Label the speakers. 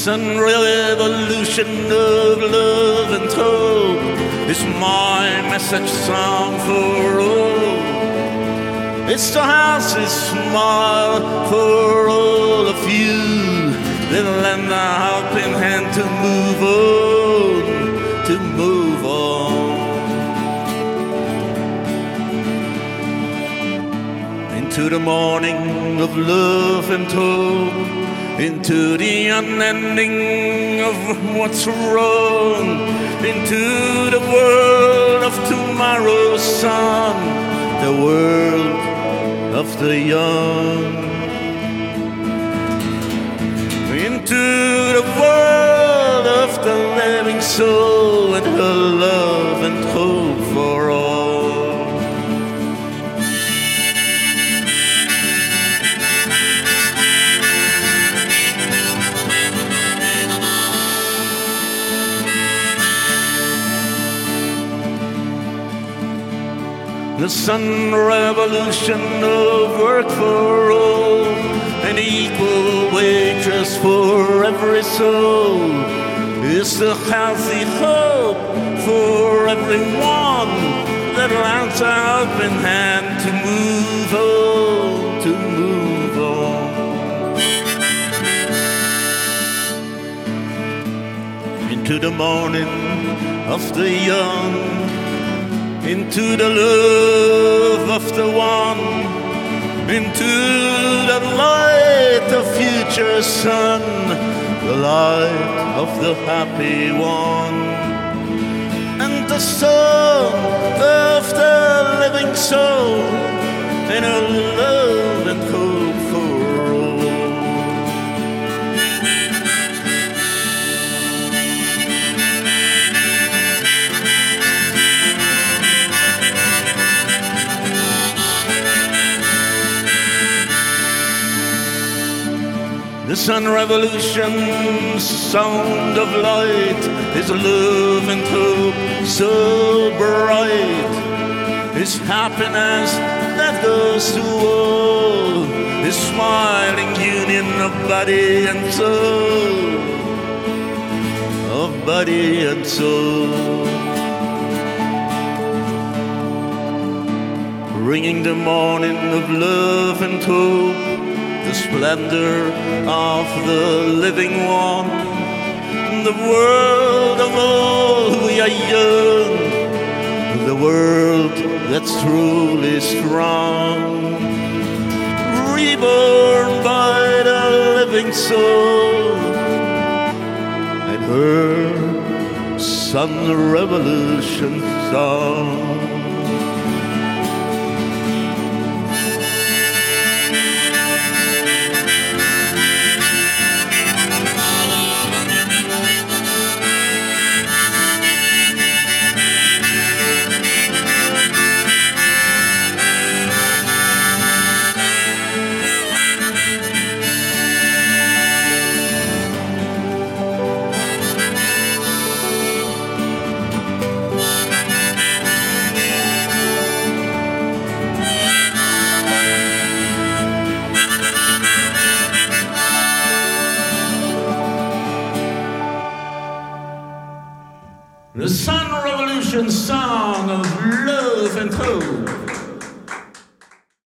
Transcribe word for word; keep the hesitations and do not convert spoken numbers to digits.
Speaker 1: sun revolution of love and hope is my message song for all. It's the house's smile for all of you that lend a helping hand to move on, to move on. Into the morning of love and hope, into the unending of what's wrong, into the world of tomorrow's sun, the world of the young, into the world of the living soul and her love and hope for all. The sun revolution of work for all, an equal wages for every soul, is the healthy hope for everyone that lends a helping hand to move on, to move on. Into the morning of the young, into the love of the one, into the light of future sun, the light of the happy one, and the song of the living soul, and a love and hope for all. The sun revolution's sound of light is love and hope so bright. It's happiness that goes to all, is smiling union of body and soul, of body and soul. Ringing the morning of love and hope, the splendor of the living one, the world of all we are young, the world that's truly strong, reborn by the living soul and her sun revolution song. The Sun Revolution song of love and hope.